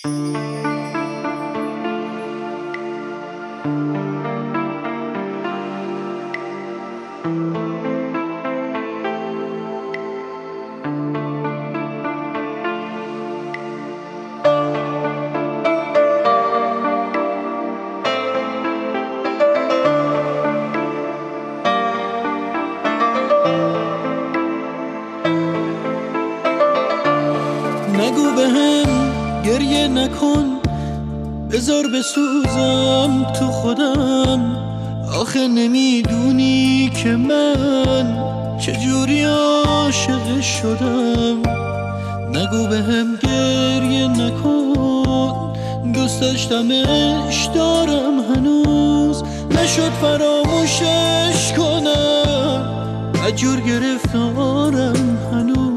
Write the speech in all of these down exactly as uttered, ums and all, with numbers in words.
نگو بهم گریه نکن، بذار بسوزم تو خودم. آخه نمیدونی که من چجوری عاشق شدم. نگو بهم گریه نکن، دوست داشتمش دارم هنوز، نشد فراموشش کنم، عجور گرفتارم هنوز،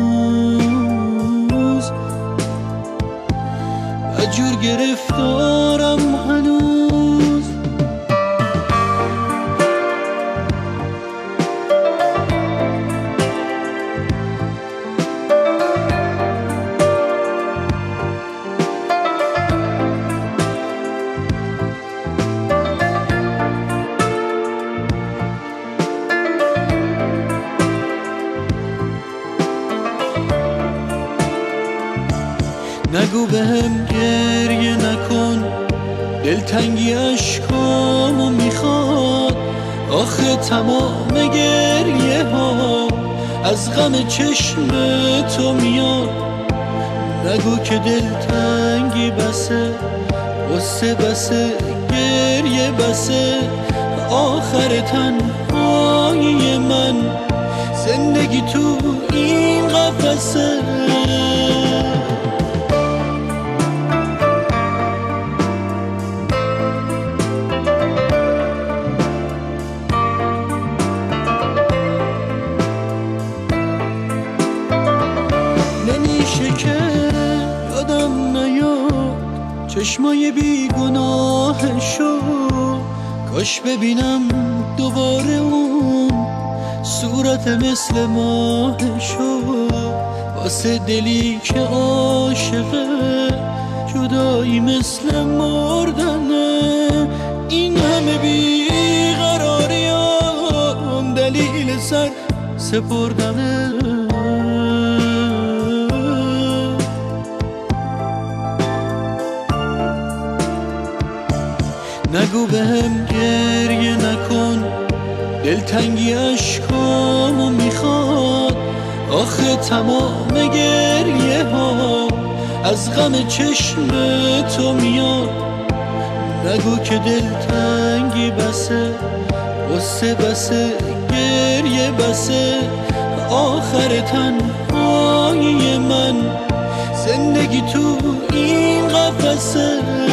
عجور گرفتارم هنوز. نگو بهم گریه نکن، دلتنگی اشکامو میخواد. آخه تمام گریه ها از غم چشم تو میاد. نگو که دلتنگی بسه، غصه بسه، گریه بسه، آخر تنهایی من زندگی تو این قفسه. نمیشه که یادم نیاد چشمای بیگناهشو، کاش ببینم دوباره اون صورت مثل ماهشو. واسه دلی که عاشقه جدایی مثل مردنه. این همه بیقراریام دلیل سر سپردنه. نگو بهم گریه نکن، دلتنگی اشکامو میخواد. آخه تمام گریه ها از غم چشم تو میاد. نگو که دلتنگی بسه، غصه بسه، گریه بسه، آخر تنهایی من زندگی تو این قفسه.